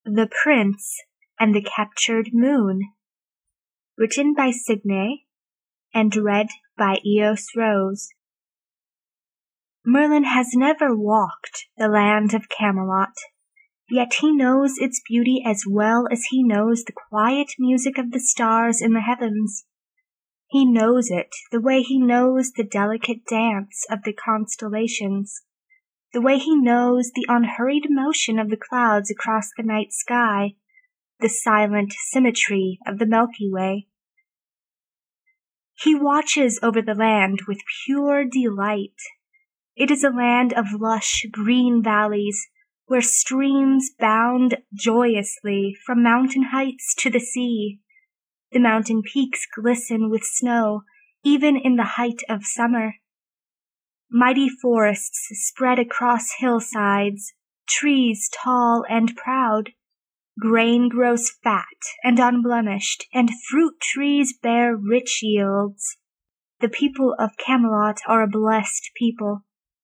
The Prince and the Captured Moon, written by Signe and read by Eos Rose. Merlin has never walked the land of Camelot, yet he knows its beauty as well as he knows the quiet music of the stars in the heavens. He knows it the way he knows the delicate dance of the constellations, the way he knows the unhurried motion of the clouds across the night sky, the silent symmetry of the Milky Way. He watches over the land with pure delight. It is a land of lush green valleys, where streams bound joyously from mountain heights to the sea. The mountain peaks glisten with snow, even in the height of summer. Mighty forests spread across hillsides, trees tall and proud. Grain grows fat and unblemished, and fruit trees bear rich yields. The people of Camelot are a blessed people.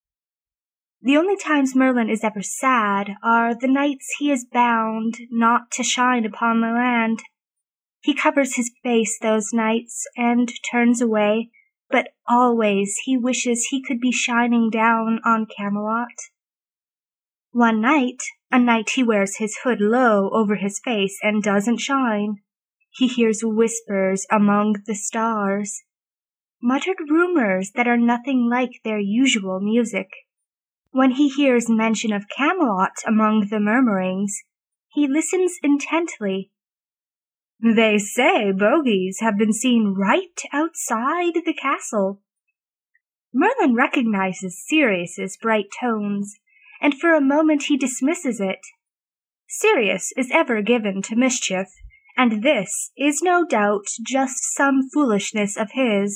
The only times Merlin is ever sad are the nights he is bound not to shine upon the land. He covers his face those nights and turns away, but always he wishes he could be shining down on Camelot. One night, a night he wears his hood low over his face and doesn't shine, he hears whispers among the stars, muttered rumors that are nothing like their usual music. When he hears mention of Camelot among the murmurings, he listens intently. They say bogies have been seen right outside the castle. Merlin recognizes Sirius's bright tones, and for a moment he dismisses it. Sirius is ever given to mischief, and this is no doubt just some foolishness of his.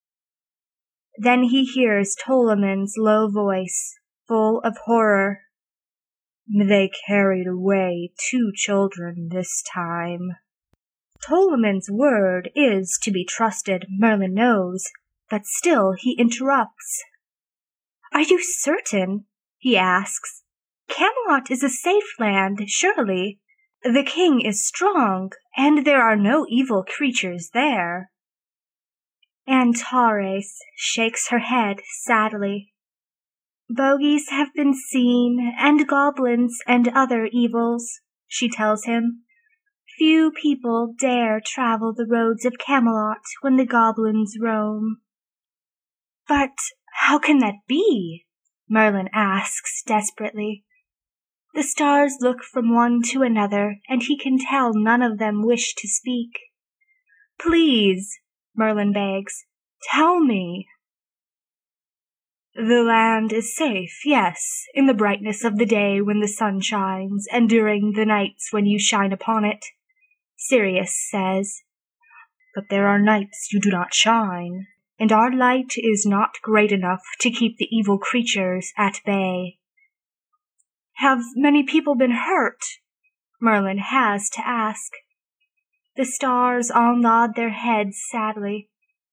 Then he hears Ptolamon's low voice, full of horror. They carried away 2 children this time. Ptolamon's word is to be trusted, Merlin knows, but still he interrupts. Are you certain? He asks. Camelot is a safe land, surely. The king is strong, and there are no evil creatures there. Antares shakes her head sadly. Bogies have been seen, and goblins and other evils, she tells him. Few people dare travel the roads of Camelot when the goblins roam. But how can that be? Merlin asks desperately. The stars look from one to another, and he can tell none of them wish to speak. Please, Merlin begs, tell me. The land is safe, yes, in the brightness of the day when the sun shines, and during the nights when you shine upon it, Sirius says. But there are nights you do not shine, and our light is not great enough to keep the evil creatures at bay. Have many people been hurt? Merlin has to ask. The stars all nod their heads sadly.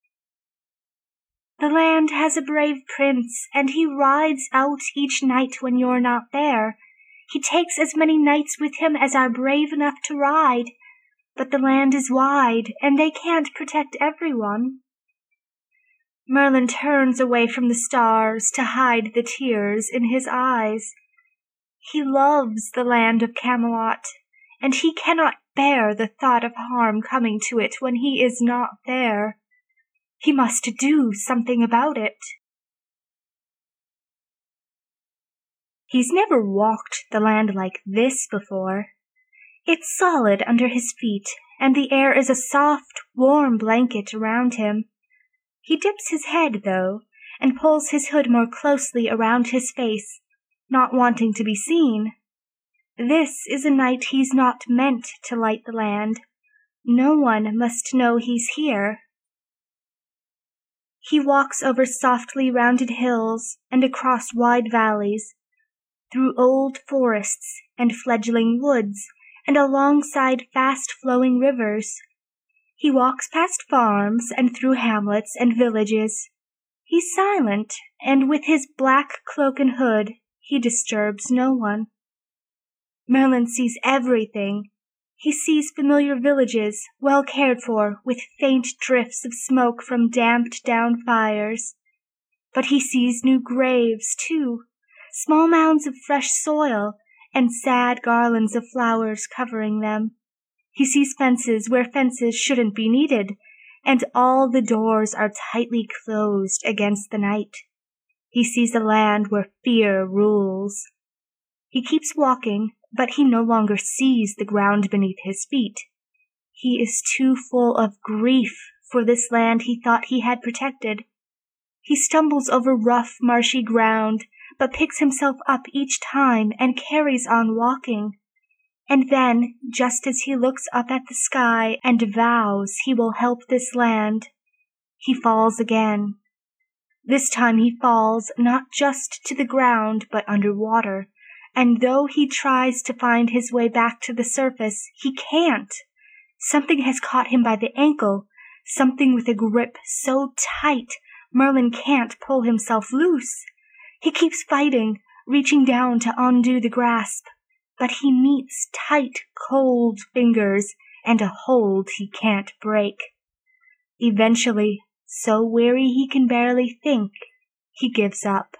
The land has a brave prince, and he rides out each night when you're not there. He takes as many knights with him as are brave enough to ride, but the land is wide, and they can't protect everyone. Merlin turns away from the stars to hide the tears in his eyes. He loves the land of Camelot, and he cannot bear the thought of harm coming to it when he is not there. He must do something about it. He's never walked the land like this before. It's solid under his feet, and the air is a soft, warm blanket around him. He dips his head, though, and pulls his hood more closely around his face, not wanting to be seen. This is a night he's not meant to light the land. No one must know he's here. He walks over softly rounded hills and across wide valleys, through old forests and fledgling woods, and alongside fast-flowing rivers. He walks past farms and through hamlets and villages. He's silent, and with his black cloak and hood, he disturbs no one. Merlin sees everything. He sees familiar villages, well cared for, with faint drifts of smoke from damped down fires. But he sees new graves, too, small mounds of fresh soil, and sad garlands of flowers covering them. He sees fences where fences shouldn't be needed, and all the doors are tightly closed against the night. He sees a land where fear rules. He keeps walking, but he no longer sees the ground beneath his feet. He is too full of grief for this land he thought he had protected. He stumbles over rough, marshy ground, but picks himself up each time and carries on walking. And then, just as he looks up at the sky and vows he will help this land, he falls again. This time he falls not just to the ground, but underwater, and though he tries to find his way back to the surface, he can't. Something has caught him by the ankle, something with a grip so tight Merlin can't pull himself loose. He keeps fighting, reaching down to undo the grasp, but he meets tight, cold fingers and a hold he can't break. Eventually, so weary he can barely think, he gives up.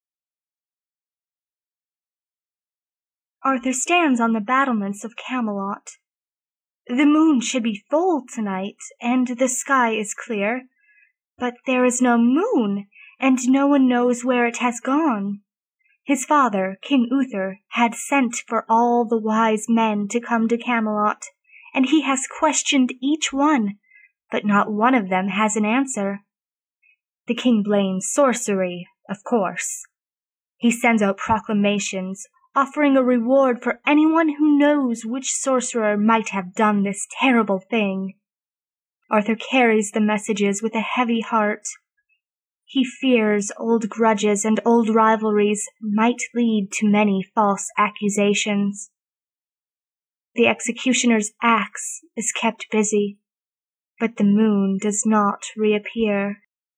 Arthur stands on the battlements of Camelot. The moon should be full tonight, and the sky is clear, but there is no moon, and no one knows where it has gone. His father, King Uther, had sent for all the wise men to come to Camelot, and he has questioned each one, but not one of them has an answer. The king blames sorcery, of course. He sends out proclamations, offering a reward for anyone who knows which sorcerer might have done this terrible thing. Arthur carries the messages with a heavy heart. He fears old grudges and old rivalries might lead to many false accusations. The executioner's axe is kept busy, but the moon does not reappear.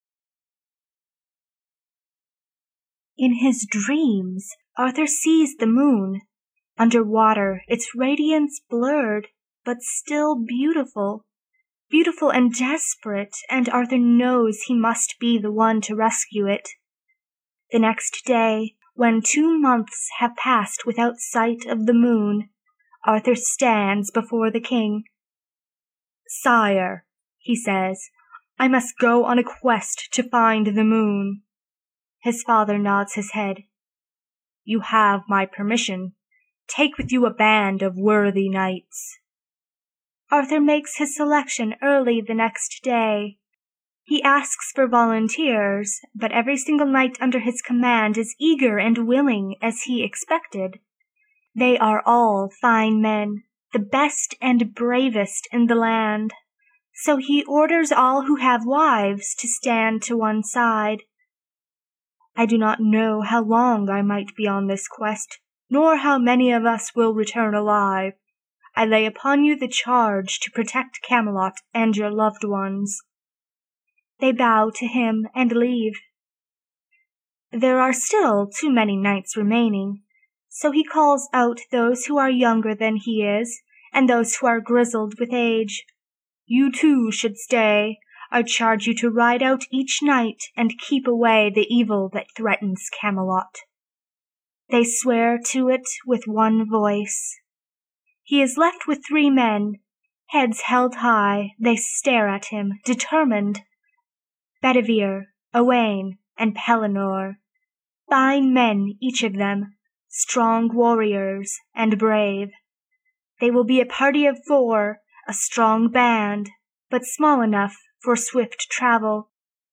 In his dreams, Arthur sees the moon. Underwater, its radiance blurred, but still beautiful. Beautiful and desperate, and Arthur knows he must be the one to rescue it. The next day, when 2 months have passed without sight of the moon, Arthur stands before the king. "Sire," he says, "I must go on a quest to find the moon." His father nods his head. "You have my permission. Take with you a band of worthy knights." Arthur makes his selection early the next day. He asks for volunteers, but every single knight under his command is eager and willing as he expected. They are all fine men, the best and bravest in the land. So he orders all who have wives to stand to one side. I do not know how long I might be on this quest, nor how many of us will return alive. I lay upon you the charge to protect Camelot and your loved ones. They bow to him and leave. There are still too many knights remaining, so he calls out those who are younger than he is, and those who are grizzled with age. "You too should stay. I charge you to ride out each night and keep away the evil that threatens Camelot." They swear to it with one voice. He is left with 3 men. Heads held high, they stare at him, determined. Bedivere, Owain, and Pellinore. Fine men, each of them, strong warriors and brave. They will be a party of 4, a strong band, but small enough for swift travel.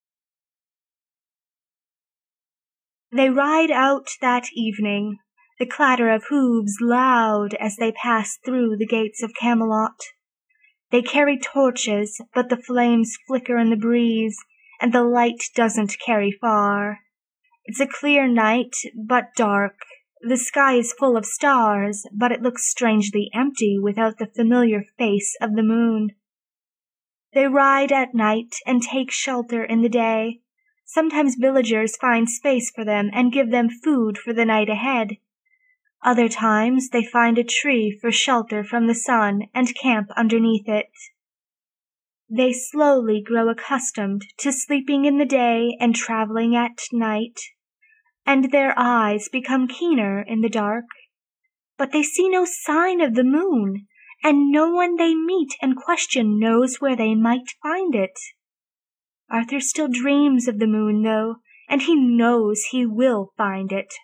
They ride out that evening, the clatter of hooves loud as they pass through the gates of Camelot. They carry torches, but the flames flicker in the breeze, and the light doesn't carry far. It's a clear night, but dark. The sky is full of stars, but it looks strangely empty without the familiar face of the moon. They ride at night and take shelter in the day. Sometimes villagers find space for them and give them food for the night ahead. Other times they find a tree for shelter from the sun and camp underneath it. They slowly grow accustomed to sleeping in the day and traveling at night, and their eyes become keener in the dark. But they see no sign of the moon, and no one they meet and question knows where they might find it. Arthur still dreams of the moon, though, and he knows he will find it.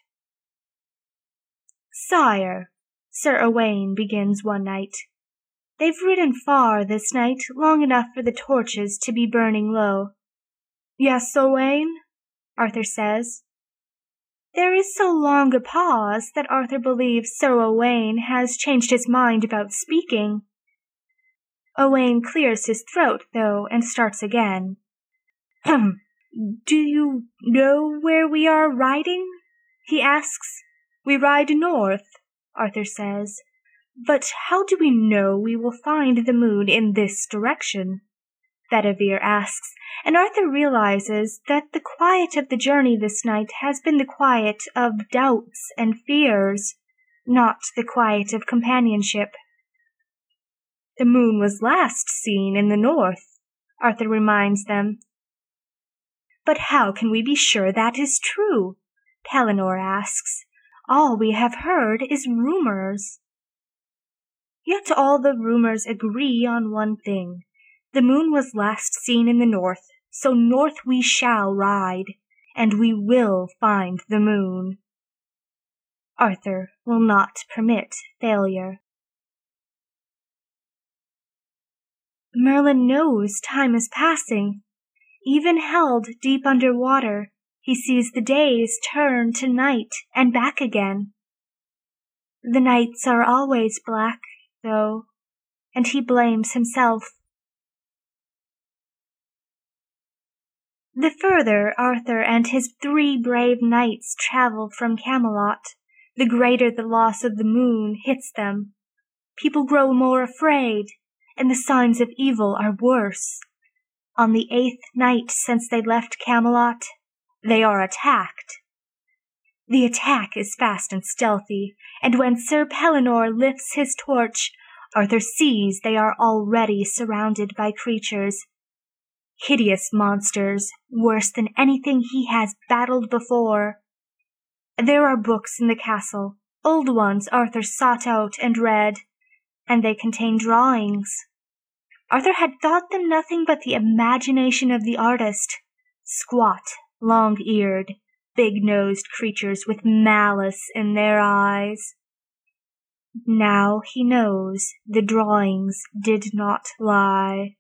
"Sire," Sir Owain begins one night, "they've ridden far this night, long enough for the torches to be burning low." "Yes, Owain?" Arthur says. There is so long a pause that Arthur believes Sir Owain has changed his mind about speaking. Owain clears his throat, though, and starts again. "Do you know where we are riding?" he asks. "We ride north," Arthur says. "But how do we know we will find the moon in this direction?" Bedivere asks, and Arthur realizes that the quiet of the journey this night has been the quiet of doubts and fears, not the quiet of companionship. "The moon was last seen in the north," Arthur reminds them. "But how can we be sure that is true?" Pellinore asks. "All we have heard is rumors." Yet all the rumors agree on one thing. The moon was last seen in the north, so north we shall ride, and we will find the moon. Arthur will not permit failure. Merlin knows time is passing. Even held deep under water, he sees the days turn to night and back again. The nights are always black, though, and he blames himself. The further Arthur and his 3 brave knights travel from Camelot, the greater the loss of the moon hits them. People grow more afraid, and the signs of evil are worse. On the 8th night since they left Camelot, they are attacked. The attack is fast and stealthy, and when Sir Pellinore lifts his torch, Arthur sees they are already surrounded by creatures. Hideous monsters, worse than anything he has battled before. There are books in the castle, old ones Arthur sought out and read, and they contain drawings. Arthur had thought them nothing but the imagination of the artist. Squat, long-eared, big-nosed creatures with malice in their eyes. Now he knows the drawings did not lie.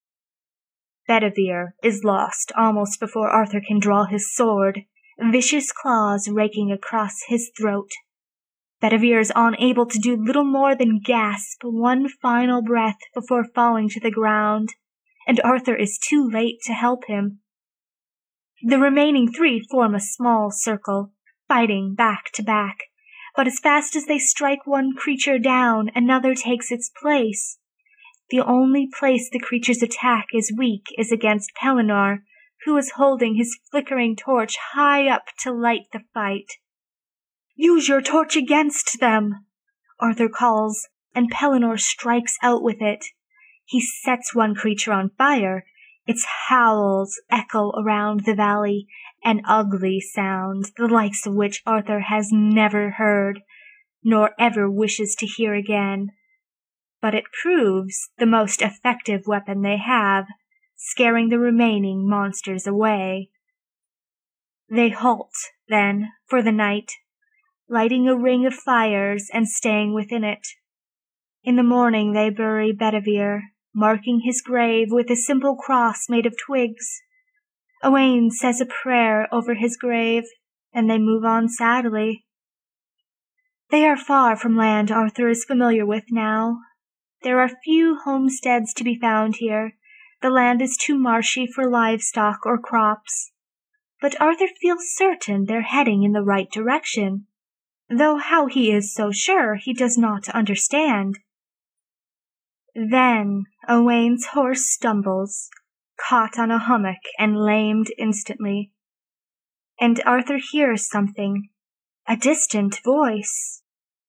Bedivere is lost almost before Arthur can draw his sword, vicious claws raking across his throat. Bedivere is unable to do little more than gasp one final breath before falling to the ground, and Arthur is too late to help him. The remaining 3 form a small circle, fighting back to back, but as fast as they strike one creature down, another takes its place. The only place the creature's attack is weak is against Pellinore, who is holding his flickering torch high up to light the fight. "Use your torch against them," Arthur calls, and Pellinore strikes out with it. He sets one creature on fire. Its howls echo around the valley, an ugly sound, the likes of which Arthur has never heard, nor ever wishes to hear again. But it proves the most effective weapon they have, scaring the remaining monsters away. They halt, then, for the night, lighting a ring of fires and staying within it. In the morning they bury Bedivere, marking his grave with a simple cross made of twigs. Owain says a prayer over his grave, and they move on sadly. They are far from land Arthur is familiar with now. There are few homesteads to be found here. The land is too marshy for livestock or crops. But Arthur feels certain they're heading in the right direction, though how he is so sure he does not understand. Then Owain's horse stumbles, caught on a hummock and lamed instantly. And Arthur hears something, a distant voice.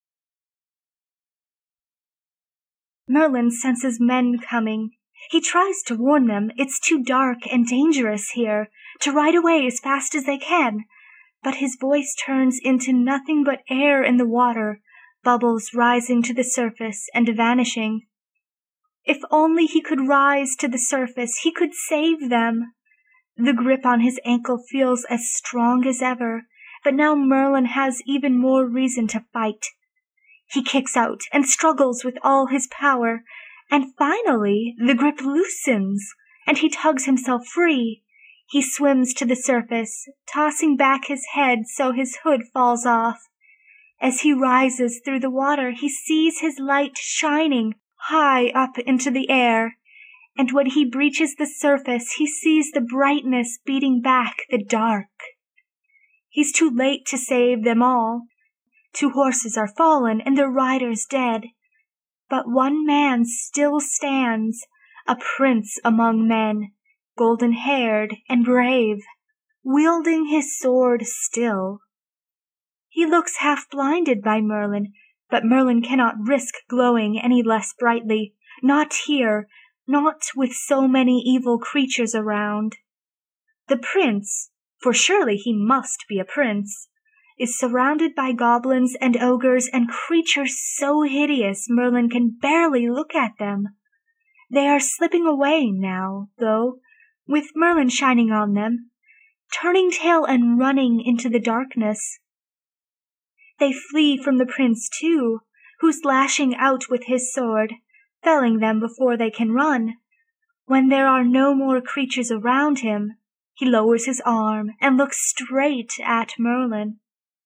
Merlin senses men coming. He tries to warn them it's too dark and dangerous here, to ride away as fast as they can. But his voice turns into nothing but air in the water, bubbles rising to the surface and vanishing. If only he could rise to the surface, he could save them. The grip on his ankle feels as strong as ever, but now Merlin has even more reason to fight. He kicks out and struggles with all his power, and finally the grip loosens, and he tugs himself free. He swims to the surface, tossing back his head so his hood falls off. As he rises through the water, he sees his light shining high up into the air, and when he breaches the surface, he sees the brightness beating back the dark. He's too late to save them all. 2 horses are fallen and their riders dead. But one man still stands, a prince among men, golden-haired and brave, wielding his sword still. He looks half-blinded by Merlin, but Merlin cannot risk glowing any less brightly, not here, not with so many evil creatures around. The prince, for surely he must be a prince, is surrounded by goblins and ogres and creatures so hideous Merlin can barely look at them. They are slipping away now, though, with Merlin shining on them, turning tail and running into the darkness. They flee from the prince too, who's lashing out with his sword, felling them before they can run. When there are no more creatures around him, he lowers his arm and looks straight at Merlin.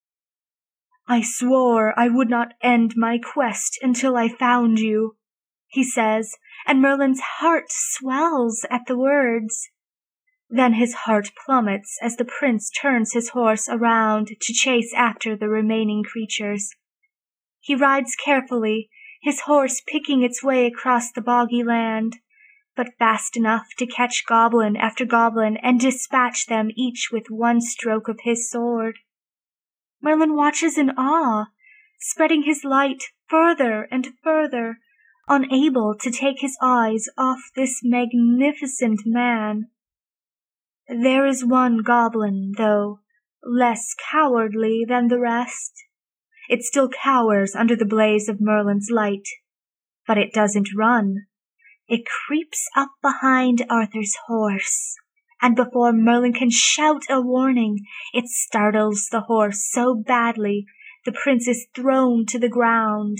"I swore I would not end my quest until I found you," he says, and Merlin's heart swells at the words. Then his heart plummets as the prince turns his horse around to chase after the remaining creatures. He rides carefully, his horse picking its way across the boggy land, but fast enough to catch goblin after goblin and dispatch them each with one stroke of his sword. Merlin watches in awe, spreading his light further and further, unable to take his eyes off this magnificent man. There is one goblin, though, less cowardly than the rest. It still cowers under the blaze of Merlin's light, but it doesn't run. It creeps up behind Arthur's horse, and before Merlin can shout a warning, it startles the horse so badly the prince is thrown to the ground.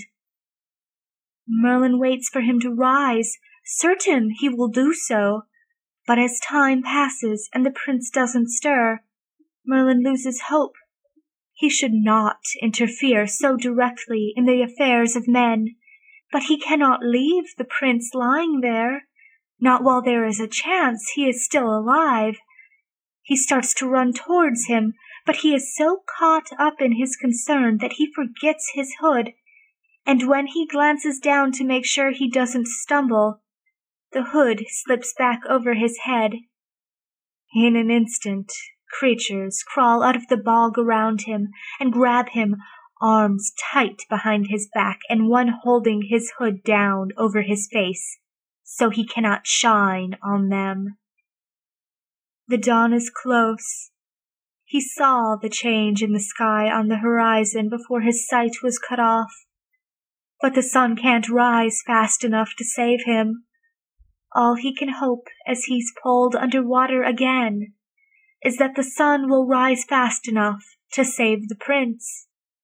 Merlin waits for him to rise, certain he will do so, but as time passes and the prince doesn't stir, Merlin loses hope. He should not interfere so directly in the affairs of men, but he cannot leave the prince lying there, not while there is a chance he is still alive. He starts to run towards him, but he is so caught up in his concern that he forgets his hood, and when he glances down to make sure he doesn't stumble, the hood slips back over his head. In an instant, creatures crawl out of the bog around him and grab him, arms tight behind his back and one holding his hood down over his face, so he cannot shine on them. The dawn is close. He saw the change in the sky on the horizon before his sight was cut off, but the sun can't rise fast enough to save him. All he can hope as he's pulled under water again is that the sun will rise fast enough to save the prince.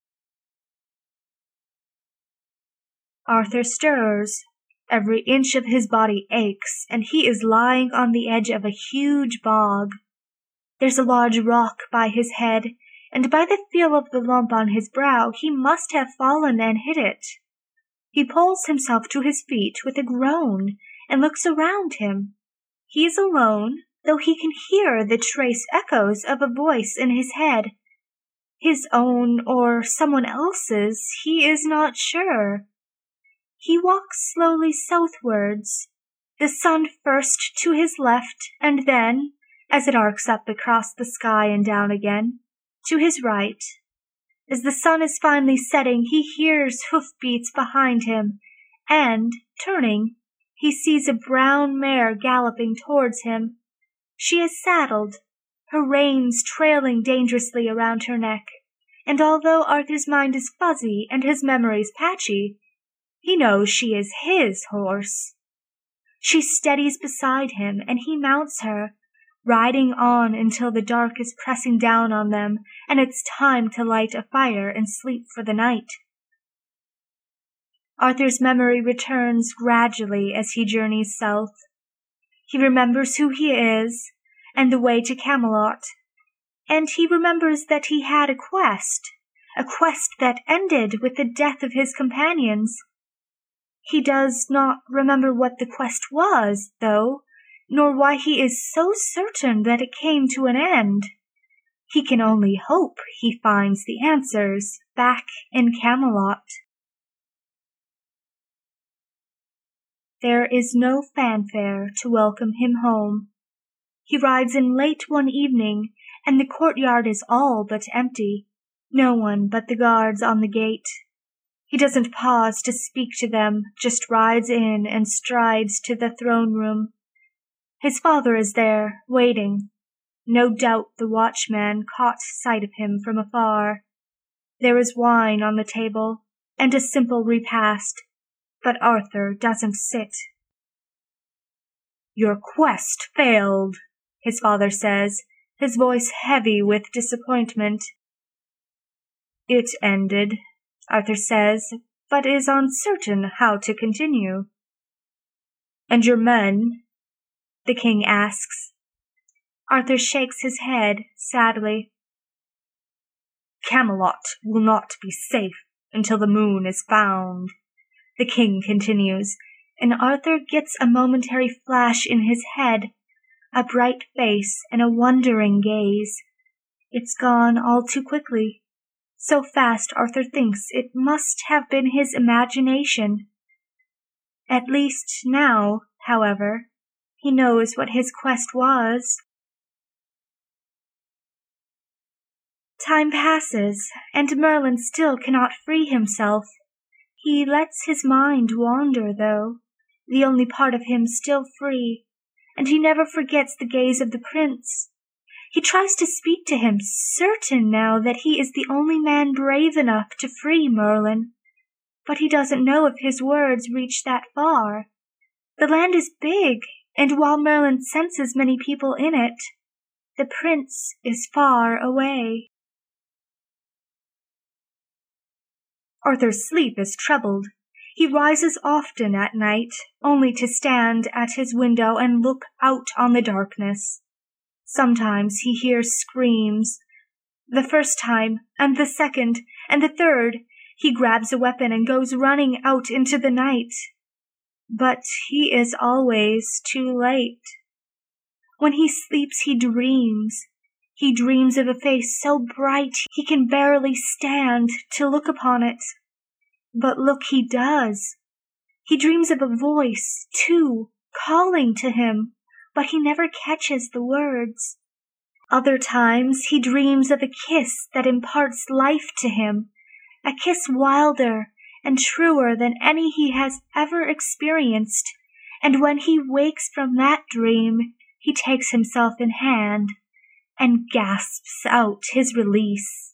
Arthur stirs. Every inch of his body aches, and he is lying on the edge of a huge bog. There's a large rock by his head, and by the feel of the lump on his brow, he must have fallen and hit it. He pulls himself to his feet with a groan and looks around him. He is alone, though he can hear the trace echoes of a voice in his head. His own or someone else's, he is not sure. He walks slowly southwards, the sun first to his left, and then, as it arcs up across the sky and down again, to his right. As the sun is finally setting, he hears hoofbeats behind him, and, turning, he sees a brown mare galloping towards him. She is saddled, her reins trailing dangerously around her neck, and although Arthur's mind is fuzzy and his memories patchy, he knows she is his horse. She steadies beside him, and he mounts her, riding on until the dark is pressing down on them, and it's time to light a fire and sleep for the night. Arthur's memory returns gradually as he journeys south. He remembers who he is, and the way to Camelot, and he remembers that he had a quest that ended with the death of his companions. He does not remember what the quest was, though, nor why he is so certain that it came to an end. He can only hope he finds the answers back in Camelot. There is no fanfare to welcome him home. He rides in late one evening, and the courtyard is all but empty, no one but the guards on the gate. He doesn't pause to speak to them, just rides in and strides to the throne room. His father is there, waiting. No doubt the watchman caught sight of him from afar. There is wine on the table, and a simple repast, but Arthur doesn't sit. "Your quest failed," his father says, his voice heavy with disappointment. "It ended," Arthur says, but is uncertain how to continue. "And your men?" the king asks. Arthur shakes his head sadly. "Camelot will not be safe until the moon is found," the king continues, and Arthur gets a momentary flash in his head, a bright face and a wondering gaze. It's gone all too quickly. So fast Arthur thinks it must have been his imagination. At least now, however, he knows what his quest was. Time passes, and Merlin still cannot free himself. He lets his mind wander, though, the only part of him still free, and he never forgets the gaze of the prince. He tries to speak to him, certain now that he is the only man brave enough to free Merlin, but he doesn't know if his words reach that far. The land is big, and while Merlin senses many people in it, the prince is far away. Arthur's sleep is troubled. He rises often at night, only to stand at his window and look out on the darkness. Sometimes he hears screams. The first time, and the second, and the third, he grabs a weapon and goes running out into the night. But he is always too late. When he sleeps, he dreams. He dreams of a face so bright he can barely stand to look upon it. But look he does. He dreams of a voice, too, calling to him, but he never catches the words. Other times he dreams of a kiss that imparts life to him, a kiss wilder and truer than any he has ever experienced, and when he wakes from that dream, he takes himself in hand and gasps out his release.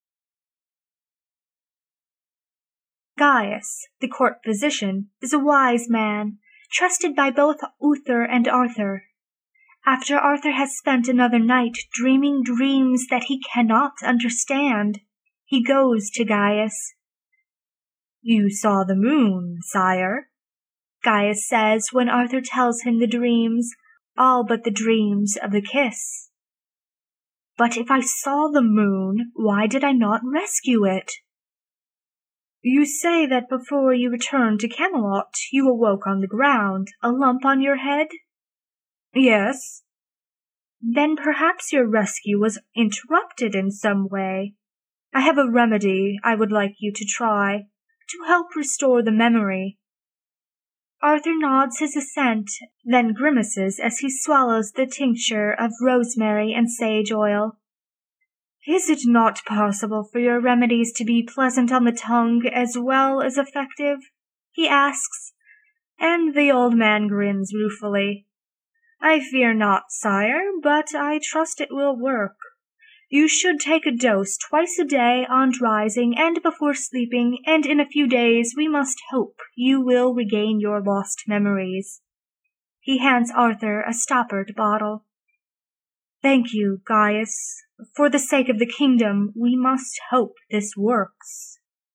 Gaius, the court physician, is a wise man, trusted by both Uther and Arthur. After Arthur has spent another night dreaming dreams that he cannot understand, he goes to Gaius. "You saw the moon, sire," Gaius says when Arthur tells him the dreams, all but the dreams of the kiss. "But if I saw the moon, why did I not rescue it?" "You say that before you returned to Camelot you awoke on the ground, a lump on your head?" "Yes." "Then perhaps your rescue was interrupted in some way. I have a remedy I would like you to try, to help restore the memory." Arthur nods his assent, then grimaces as he swallows the tincture of rosemary and sage oil. "Is it not possible for your remedies to be pleasant on the tongue as well as effective?" he asks, and the old man grins ruefully. I fear not, sire, but I trust it will work. You should take a dose twice a day on rising and before sleeping, and in a few days we must hope you will regain your lost memories. He hands Arthur a stoppered bottle. Thank you, Gaius. For the sake of the kingdom, we must hope this works.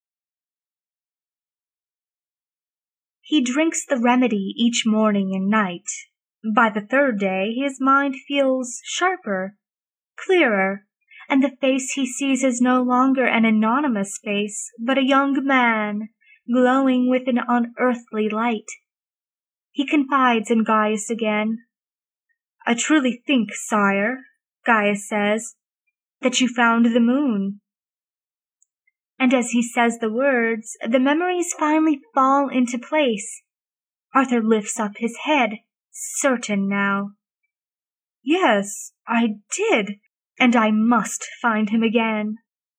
He drinks the remedy each morning and night. By the third day, his mind feels sharper, clearer, and the face he sees is no longer an anonymous face, but a young man, glowing with an unearthly light. He confides in Gaius again. I truly think, sire, Gaius says, that you found the moon. And as he says the words, the memories finally fall into place. Arthur lifts up his head, certain now. Yes, I did, and I must find him again.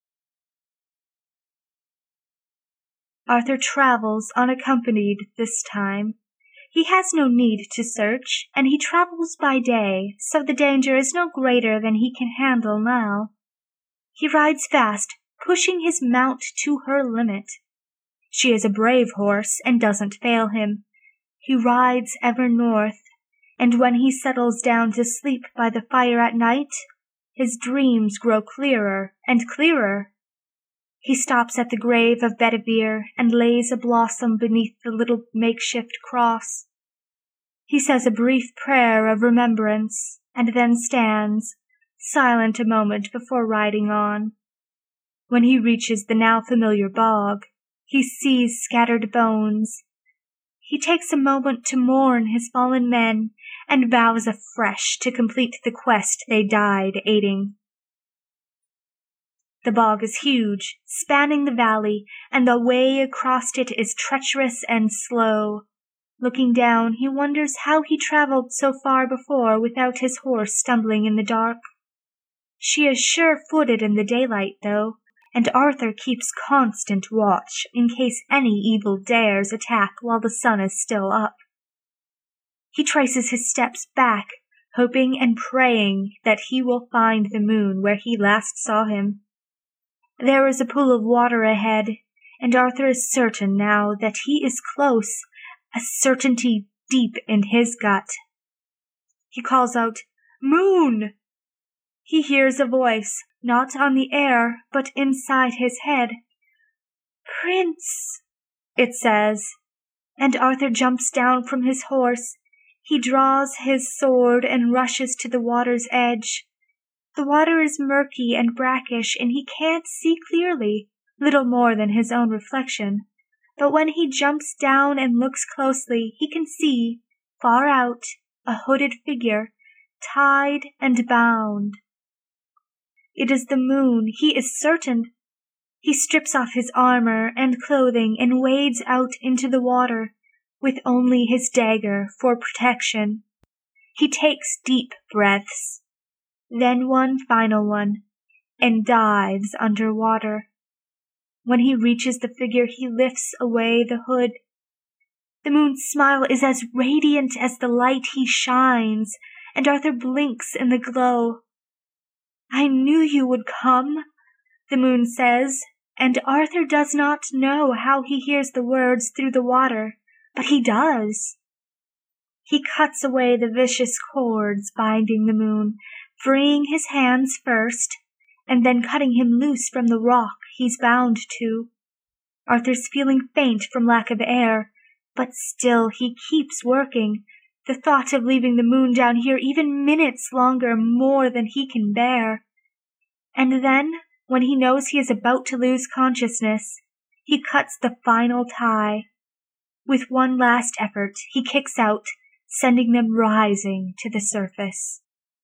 Arthur travels unaccompanied this time. He has no need to search, and he travels by day, so the danger is no greater than he can handle now. He rides fast, pushing his mount to her limit. She is a brave horse and doesn't fail him. He rides ever north, and when he settles down to sleep by the fire at night, his dreams grow clearer and clearer. He stops at the grave of Bedivere and lays a blossom beneath the little makeshift cross. He says a brief prayer of remembrance, and then stands, silent a moment before riding on. When he reaches the now familiar bog, he sees scattered bones. He takes a moment to mourn his fallen men, and vows afresh to complete the quest they died aiding. The bog is huge, spanning the valley, and the way across it is treacherous and slow. Looking down, he wonders how he traveled so far before without his horse stumbling in the dark. She is sure-footed in the daylight, though, and Arthur keeps constant watch in case any evil dares attack while the sun is still up. He traces his steps back, hoping and praying that he will find the moon where he last saw him. There is a pool of water ahead, and Arthur is certain now that he is close, a certainty deep in his gut. He calls out, "Moon!" He hears a voice, not on the air, but inside his head. "Prince," it says, and Arthur jumps down from his horse. He draws his sword and rushes to the water's edge. The water is murky and brackish, and he can't see clearly, little more than his own reflection. But when he jumps down and looks closely, he can see, far out, a hooded figure, tied and bound. It is the moon, he is certain. He strips off his armor and clothing and wades out into the water, with only his dagger for protection. He takes deep breaths, then one final one, and dives under water. When he reaches the figure, he lifts away the hood. The moon's smile is as radiant as the light he shines, and Arthur blinks in the glow. "I knew you would come," the moon says, and Arthur does not know how he hears the words through the water, but he does. He cuts away the vicious cords binding the moon, freeing his hands first, and then cutting him loose from the rock he's bound to. Arthur's feeling faint from lack of air, but still he keeps working, the thought of leaving the moon down here even minutes longer more than he can bear. And then, when he knows he is about to lose consciousness, he cuts the final tie. With one last effort, he kicks out, sending them rising to the surface.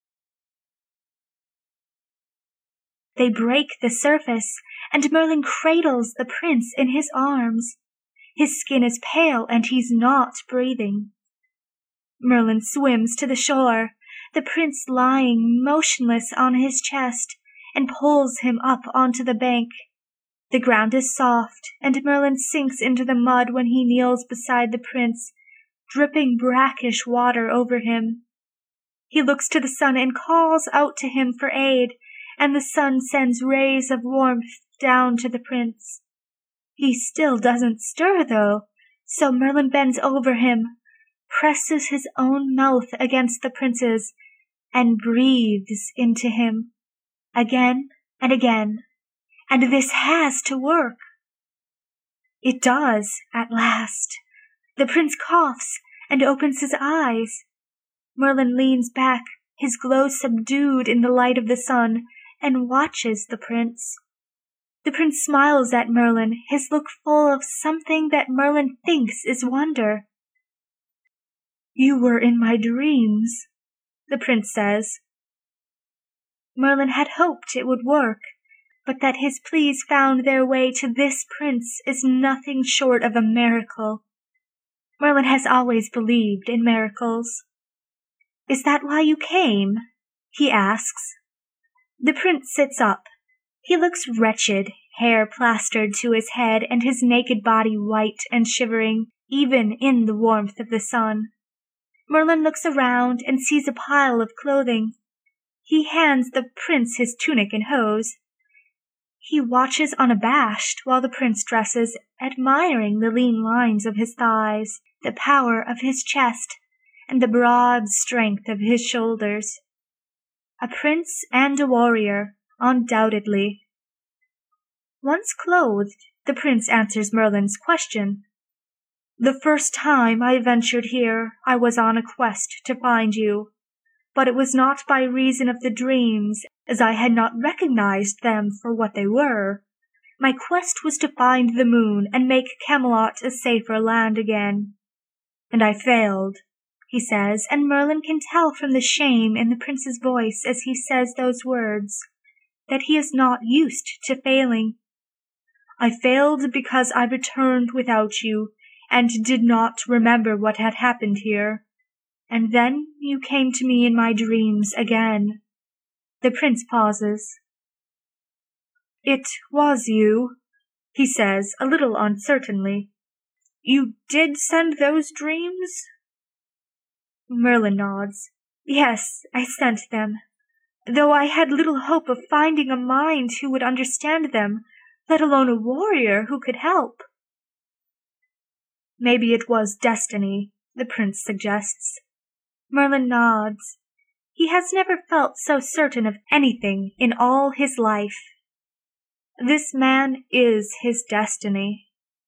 They break the surface, and Merlin cradles the prince in his arms. His skin is pale, and he's not breathing. Merlin swims to the shore, the prince lying motionless on his chest, and pulls him up onto the bank. The ground is soft, and Merlin sinks into the mud when he kneels beside the prince, dripping brackish water over him. He looks to the sun and calls out to him for aid, and the sun sends rays of warmth down to the prince. He still doesn't stir, though, so Merlin bends over him, presses his own mouth against the prince's, and breathes into him, again and again. And this has to work. It does, at last. The prince coughs and opens his eyes. Merlin leans back, his glow subdued in the light of the sun, and watches the prince. The prince smiles at Merlin, his look full of something that Merlin thinks is wonder. "You were in my dreams," the prince says. Merlin had hoped it would work, but that his pleas found their way to this prince is nothing short of a miracle. Merlin has always believed in miracles. "Is that why you came?" he asks. The prince sits up. He looks wretched, hair plastered to his head and his naked body white and shivering, even in the warmth of the sun. Merlin looks around and sees a pile of clothing. He hands the prince his tunic and hose. He watches unabashed while the prince dresses, admiring the lean lines of his thighs, the power of his chest, and the broad strength of his shoulders. A prince and a warrior, undoubtedly. Once clothed, the prince answers Merlin's question. "The first time I ventured here, I was on a quest to find you, but it was not by reason of the dreams, as I had not recognized them for what they were. My quest was to find the moon and make Camelot a safer land again. And I failed," he says, and Merlin can tell from the shame in the prince's voice as he says those words, that he is not used to failing. "I failed because I returned without you, and did not remember what had happened here. And then you came to me in my dreams again." The prince pauses. "It was you," he says, a little uncertainly. "You did send those dreams?" Merlin nods. "Yes, I sent them, though I had little hope of finding a mind who would understand them, let alone a warrior who could help." "Maybe it was destiny," the prince suggests. Merlin nods. He has never felt so certain of anything in all his life. This man is his destiny.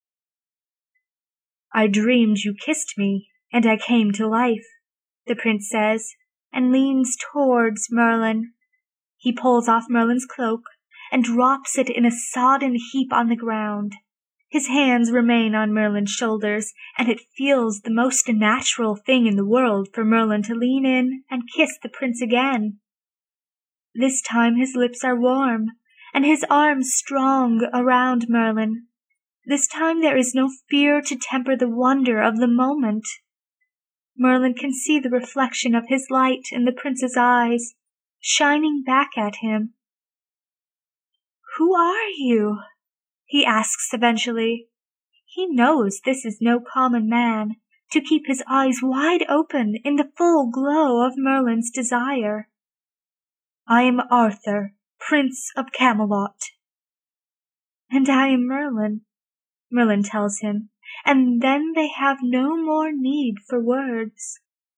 "I dreamed you kissed me, and I came to life," the prince says, and leans towards Merlin. He pulls off Merlin's cloak and drops it in a sodden heap on the ground. His hands remain on Merlin's shoulders, and it feels the most natural thing in the world for Merlin to lean in and kiss the prince again. This time his lips are warm, and his arms strong around Merlin. This time there is no fear to temper the wonder of the moment. Merlin can see the reflection of his light in the prince's eyes, shining back at him. "Who are you?" he asks eventually. He knows this is no common man, to keep his eyes wide open in the full glow of Merlin's desire. "I am Arthur, Prince of Camelot." "And I am Merlin," Merlin tells him, and then they have no more need for words.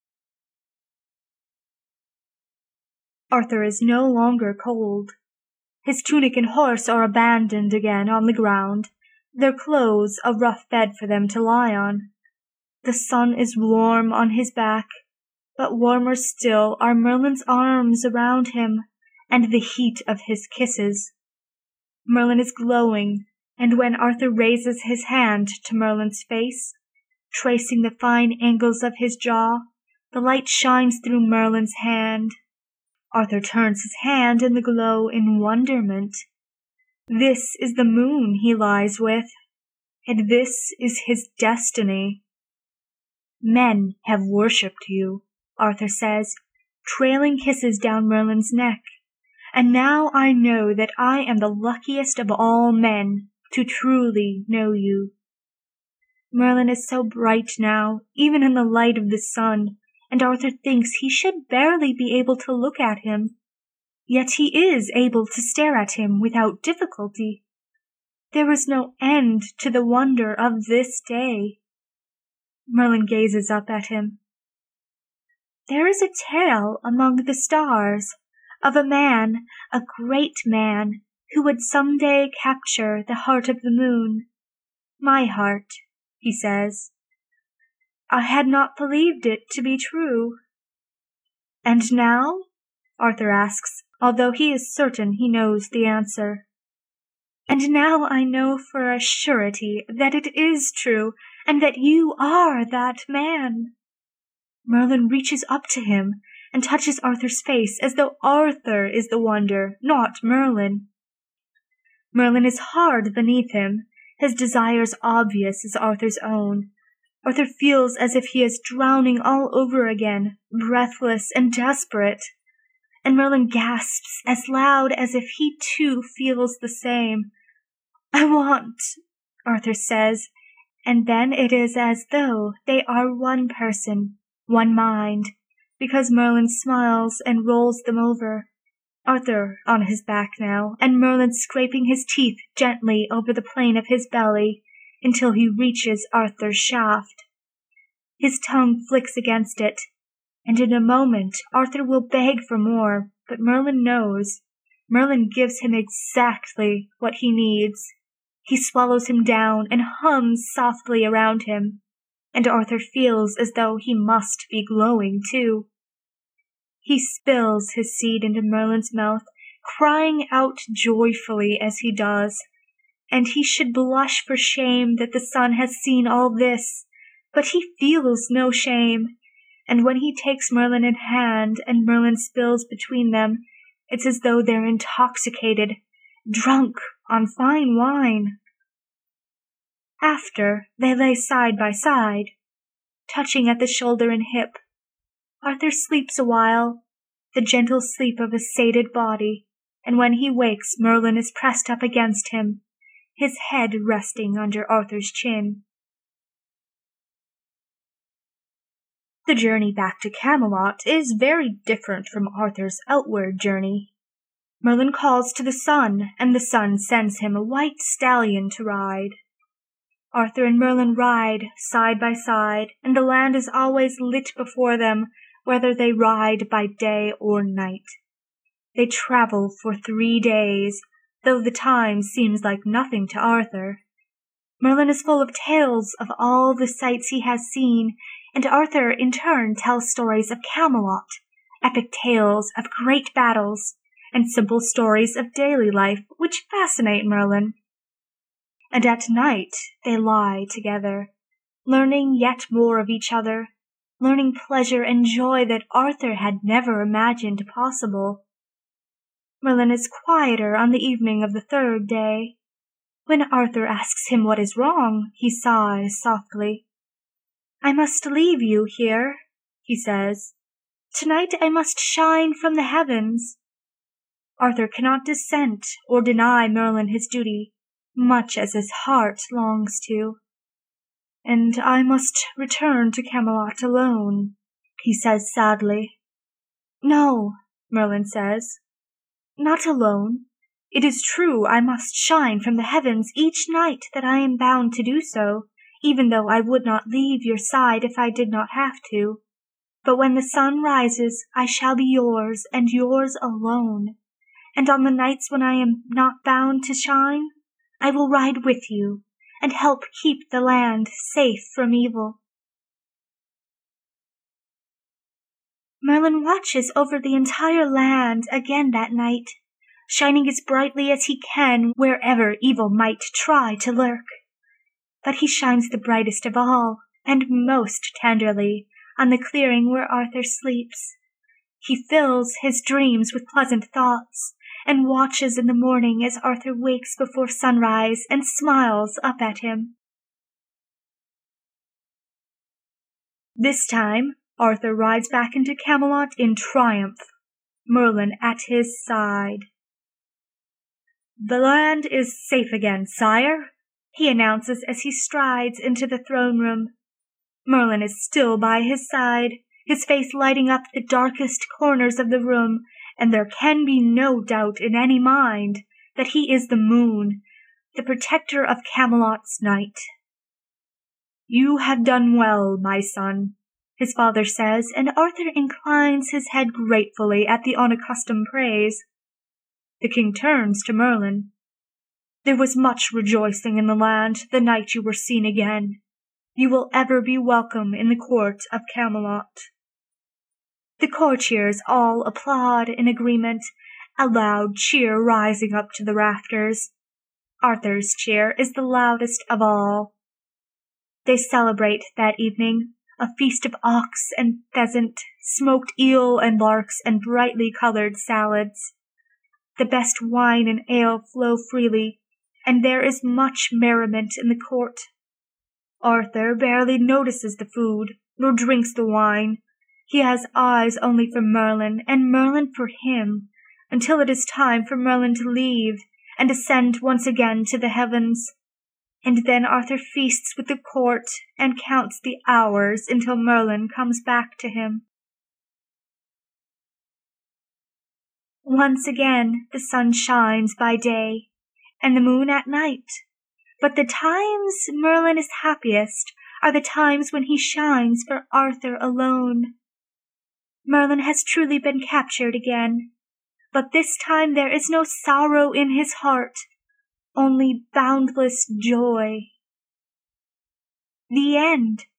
Arthur is no longer cold. His tunic and horse are abandoned again on the ground, their clothes a rough bed for them to lie on. The sun is warm on his back, but warmer still are Merlin's arms around him, and the heat of his kisses. Merlin is glowing, and when Arthur raises his hand to Merlin's face, tracing the fine angles of his jaw, the light shines through Merlin's hand. Arthur turns his hand in the glow in wonderment. This is the moon he lies with, and this is his destiny. "Men have worshipped you," Arthur says, trailing kisses down Merlin's neck, "and now I know that I am the luckiest of all men, to truly know you. Merlin is so bright now, even in the light of the sun, and Arthur thinks he should barely be able to look at him. Yet he is able to stare at him without difficulty. There is no end to the wonder of this day. Merlin gazes up at him. There is a tale among the stars of a man, a great man, who would some day capture the heart of the moon. My heart, he says. I had not believed it to be true. And now? Arthur asks, although he is certain he knows the answer. And now I know for a surety that it is true, and that you are that man. Merlin reaches up to him and touches Arthur's face as though Arthur is the wonder, not Merlin. Merlin is hard beneath him, his desires obvious as Arthur's own. Arthur feels as if he is drowning all over again, breathless and desperate. And Merlin gasps as loud as if he too feels the same. I want, Arthur says, and then it is as though they are one person, one mind, because Merlin smiles and rolls them over. Arthur on his back now, and Merlin scraping his teeth gently over the plane of his belly until he reaches Arthur's shaft. His tongue flicks against it, and in a moment Arthur will beg for more, but Merlin knows. Merlin gives him exactly what he needs. He swallows him down and hums softly around him, and Arthur feels as though he must be glowing too. He spills his seed into Merlin's mouth, crying out joyfully as he does, and he should blush for shame that the sun has seen all this, but he feels no shame, and when he takes Merlin in hand and Merlin spills between them, it's as though they're intoxicated, drunk on fine wine. After, they lay side by side, touching at the shoulder and hip. Arthur sleeps a while, the gentle sleep of a sated body, and when he wakes Merlin is pressed up against him, his head resting under Arthur's chin. The journey back to Camelot is very different from Arthur's outward journey. Merlin calls to the sun, and the sun sends him a white stallion to ride. Arthur and Merlin ride side by side, and the land is always lit before them, whether they ride by day or night. They travel for 3 days, though the time seems like nothing to Arthur. Merlin is full of tales of all the sights he has seen, and Arthur in turn tells stories of Camelot, epic tales of great battles, and simple stories of daily life which fascinate Merlin. And at night they lie together, learning yet more of each other, learning pleasure and joy that Arthur had never imagined possible. Merlin is quieter on the evening of the 3rd day. When Arthur asks him what is wrong, he sighs softly. I must leave you here, he says. Tonight I must shine from the heavens. Arthur cannot dissent or deny Merlin his duty, much as his heart longs to. And I must return to Camelot alone, he says sadly. No, Merlin says, not alone. It is true I must shine from the heavens each night that I am bound to do so, even though I would not leave your side if I did not have to. But when the sun rises, I shall be yours and yours alone. And on the nights when I am not bound to shine, I will ride with you and help keep the land safe from evil. Merlin watches over the entire land again that night, shining as brightly as he can wherever evil might try to lurk. But he shines the brightest of all, and most tenderly, on the clearing where Arthur sleeps. He fills his dreams with pleasant thoughts, and watches in the morning as Arthur wakes before sunrise and smiles up at him. This time, Arthur rides back into Camelot in triumph, Merlin at his side. "The land is safe again, sire," he announces as he strides into the throne room. Merlin is still by his side, his face lighting up the darkest corners of the room, and there can be no doubt in any mind that he is the moon, the protector of Camelot's night. "You have done well, my son," his father says, and Arthur inclines his head gratefully at the unaccustomed praise. The king turns to Merlin. "There was much rejoicing in the land the night you were seen again. You will ever be welcome in the court of Camelot." The courtiers all applaud in agreement, a loud cheer rising up to the rafters. Arthur's cheer is the loudest of all. They celebrate that evening a feast of ox and pheasant, smoked eel and larks, and brightly colored salads. The best wine and ale flow freely, and there is much merriment in the court. Arthur barely notices the food, nor drinks the wine. He has eyes only for Merlin, and Merlin for him, until it is time for Merlin to leave and ascend once again to the heavens. And then Arthur feasts with the court and counts the hours until Merlin comes back to him. Once again the sun shines by day, and the moon at night. But the times Merlin is happiest are the times when he shines for Arthur alone. Merlin has truly been captured again, but this time there is no sorrow in his heart, only boundless joy. The end.